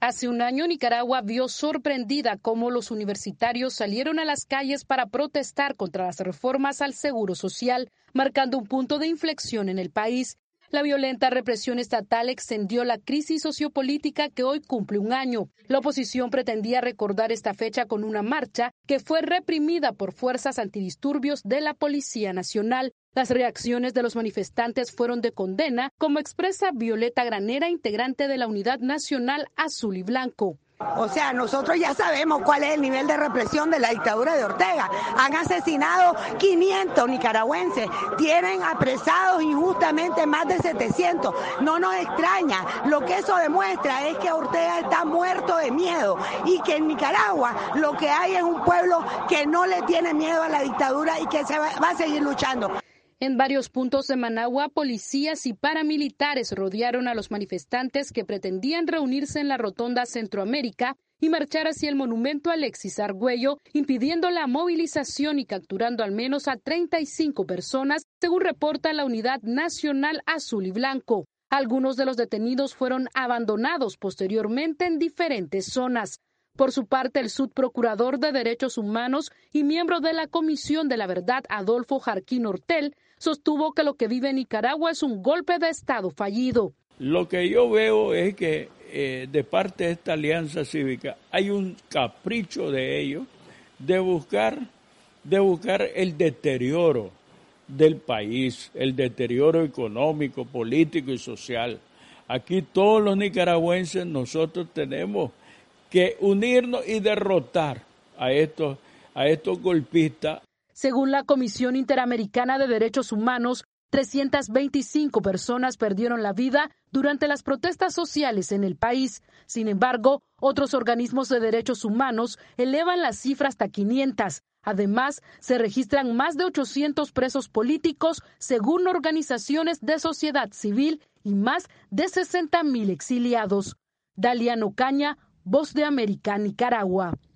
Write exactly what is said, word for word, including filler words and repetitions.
Hace un año, Nicaragua vio sorprendida cómo los universitarios salieron a las calles para protestar contra las reformas al Seguro Social, marcando un punto de inflexión en el país. La violenta represión estatal extendió la crisis sociopolítica que hoy cumple un año. La oposición pretendía recordar esta fecha con una marcha que fue reprimida por fuerzas antidisturbios de la Policía Nacional. Las reacciones de los manifestantes fueron de condena, como expresa Violeta Granera, integrante de la Unidad Nacional Azul y Blanco. O sea, nosotros ya sabemos cuál es el nivel de represión de la dictadura de Ortega. Han asesinado quinientos nicaragüenses, tienen apresados injustamente más de setecientos. No nos extraña, lo que eso demuestra es que Ortega está muerto de miedo y que en Nicaragua lo que hay es un pueblo que no le tiene miedo a la dictadura y que se va, va a seguir luchando. En varios puntos de Managua, policías y paramilitares rodearon a los manifestantes que pretendían reunirse en la Rotonda Centroamérica y marchar hacia el monumento a Alexis Argüello, impidiendo la movilización y capturando al menos a treinta y cinco personas, según reporta la Unidad Nacional Azul y Blanco. Algunos de los detenidos fueron abandonados posteriormente en diferentes zonas. Por su parte, el subprocurador de Derechos Humanos y miembro de la Comisión de la Verdad, Adolfo Jarquín Ortel, sostuvo que lo que vive Nicaragua es un golpe de Estado fallido. Lo que yo veo es que eh, de parte de esta alianza cívica hay un capricho de ellos de buscar, de buscar el deterioro del país, el deterioro económico, político y social. Aquí todos los nicaragüenses nosotros tenemos que unirnos y derrotar a estos, a estos golpistas. Según la Comisión Interamericana de Derechos Humanos, trescientas veinticinco personas perdieron la vida durante las protestas sociales en el país. Sin embargo, otros organismos de derechos humanos elevan la cifra hasta quinientas. Además, se registran más de ochocientos presos políticos, según organizaciones de sociedad civil, y más de sesenta mil exiliados. Daliano Caña, Voz de América, Nicaragua.